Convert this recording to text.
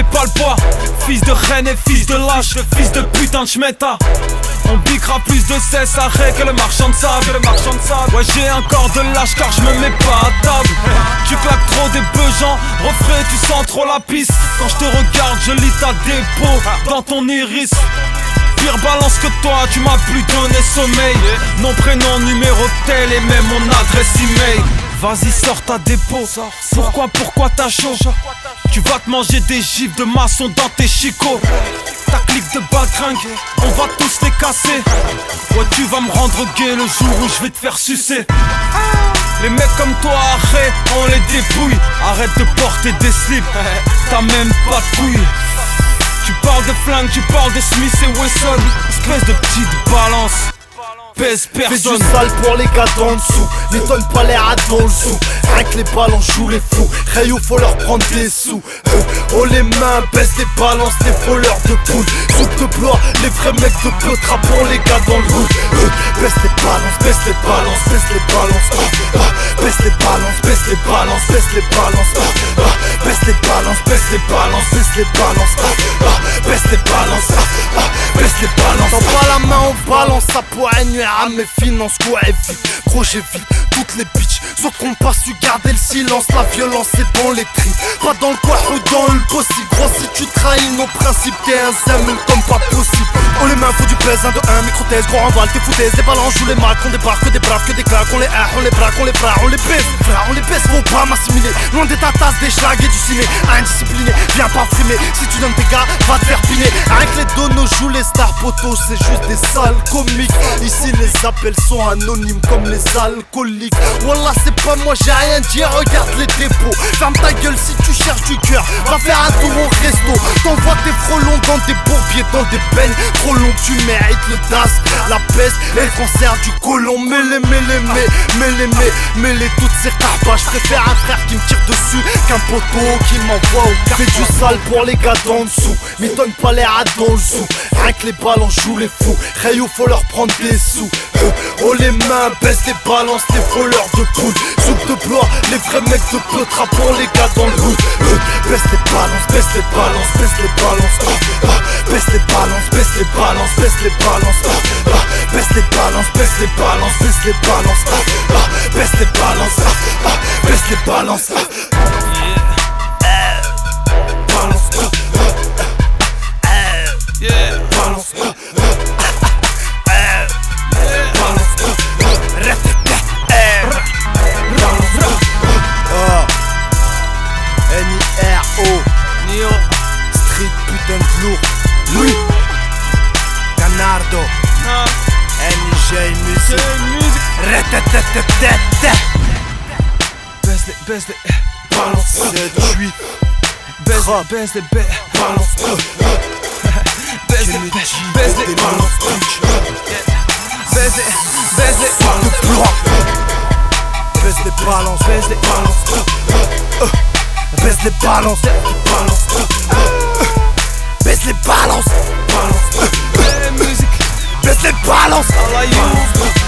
j'ai pas le poids. Fils de reine et fils de lâche, fils de putain de schmetta. On piquera plus de cesse arrêt que le marchand de sable. Ouais, j'ai un corps de lâche car je me mets pas à table. Tu claques trop des beugents, refrais, tu sens trop la pisse. Quand je te regarde, je lis ta dépôt dans ton iris. Pire balance que toi, tu m'as plus donné sommeil. Nom, prénom, numéro de tel et même mon adresse email. Vas-y, sors ta dépôt. Pourquoi t'as chaud? Tu vas te manger des gifs de maçon dans tes chicots. Ta clique de baltringue, on va tous les casser. Ouais, tu vas me rendre gay le jour où je vais te faire sucer. Les mecs comme toi, arrête, on les dépouille. Arrête de porter des slips, t'as même pas de couilles. Tu parles de flingue, tu parles de Smith et Wesson. Espèce de petite balance, pèse personne. Fais du sale pour les gars d'en dessous. Les tonnes pas l'air à dans le sou. Rien que les ballons jouent les fous. Rayo faut leur prendre des sous. Oh les mains, baisse les balances, les voleurs de poules. Soupe de blois, les vrais mecs de Peutra pour les gars dans le hood. Baisse les balances, baisse les balances, baisse les balances. Baisse les balances, baisse les balances, baisse les balances. Baisse les balances, baisse les balances, baisse les balances. Baisse les balances, baisse les balances. T'en pas la main, on balance, ça pourrait nuire à mes finances. Quoi est vite, gros j'évite toutes les bitches. Sauf qu'on pas su garder le silence. La violence est dans les tripes, pas dans le coin ou dans le possible. Gros si tu trahis nos principes, t'es un zamel comme pas possible. On les mains, faut du plaisir, 1 de 1, micro-thèse, gros renvoie, t'es foutaise. Les balances jouent les marques, on débarque, que des braves, que des claques. On les hack, on les braque, on les frappe, on les baisse. Frère, on les baisse, faut pas m'assimiler. Loin des tatas, des schlags et du ciné. Indiscipliné, viens pas frimer. Si tu donnes tes gars, va te faire piner. Avec les donos jouent les stars potos, c'est juste des sales comiques. Ici les appels sont anonymes comme les alcooliques. Wallah c'est pas moi, j'ai rien dit, regarde les dépôts. Ferme ta gueule si tu cherches du cœur, va faire un tour au resto. T'envoies tes frelons dans des bourbiers, dans des peines. Trop long, tu mérites le DAS, la peste et le cancer du côlon. Mêlez toutes ces carpas. Je préfère un frère qui me tire dessus qu'un poteau qui m'envoie au carton. Fais du sale pour les gars d'en dessous, m'étonne pas l'air à dans le sou. Rien que les ballons jouent les fous, Rayo faut leur prendre des sous. Oh les mains, baisse les balances, les voleurs de poules. Soupe de blois, les vrais mecs de Peutra pour les gars dans le hood. Baisse les balances, baisse les balances, baisse les balances. Baisse les balances, baisse les balances, baisse les balances. Baisse les balances, baisse les balances, baisse les balances. Baisse les balances, baisse les balances. Balance, balance. Nio Street putain de lourd. Louis Canardo NJ Music. Baisse les Balance 7-8. Baisse les balance. Baisse les balance. Baisse les blois. Baisse les balances. Baisse les balances. Baisse les balances. Baisse les balances. Musique. Baisse les balances. I like you.